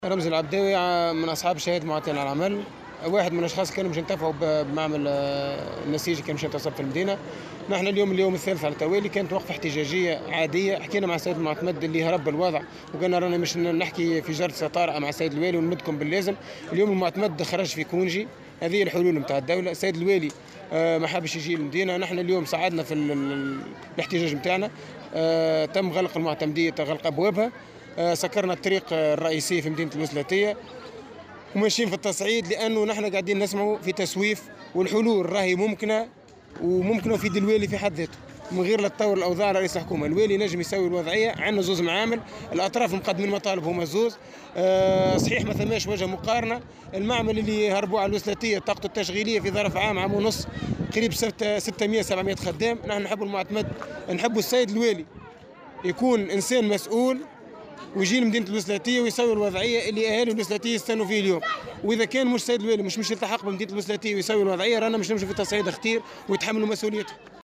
رمزي العبداوي من اصحاب الشهاده معطل على العمل. واحد من الاشخاص كانوا باش ينتفعوا بمعمل النسيج كان باش ينتصب في المدينه. نحن اليوم الثالث على التوالي كانت وقفه احتجاجيه عاديه، حكينا مع السيد المعتمد اللي هرب الوضع وقالنا رانا مش نحكي في جرة طارئه مع السيد الوالي ونمدكم باللازم. اليوم المعتمد خرج في كونجي، هذه الحلول نتاع الدوله. السيد الوالي ما حابش يجي المدينه. نحن اليوم صعدنا في الاحتجاج نتاعنا. تم غلق المعتمديه، غلق ابوابها. سكرنا الطريق الرئيسي في مدينه الوسلاتيه وماشيين في التصعيد، لانه نحن قاعدين نسمعوا في تسويف، والحلول راهي ممكنه وممكنه في الوالي في حد ذاته من غير لا تطور الاوضاع. رئيس الحكومه الوالي نجم يسوي الوضعيه. عندنا زوز معامل، الاطراف مقدمين مطالب هما زوز. صحيح ما ثماش وجه مقارنه. المعمل اللي هربوا على الوسلاتيه طاقته التشغيليه في ظرف عام ونص قريب 600 700 خدام. نحن نحبوا المعتمد، نحبوا السيد الوالي يكون انسان مسؤول ويجي لمدينه الوسلاتيه ويسوي الوضعيه اللي اهالي الوسلاتيه يستنوا فيه اليوم. واذا كان مش سيد الوالي مش يلتحق بمدينه الوسلاتيه ويسوي الوضعيه، رانا مش نمشي في تصعيد اختير ويتحملوا مسؤوليته.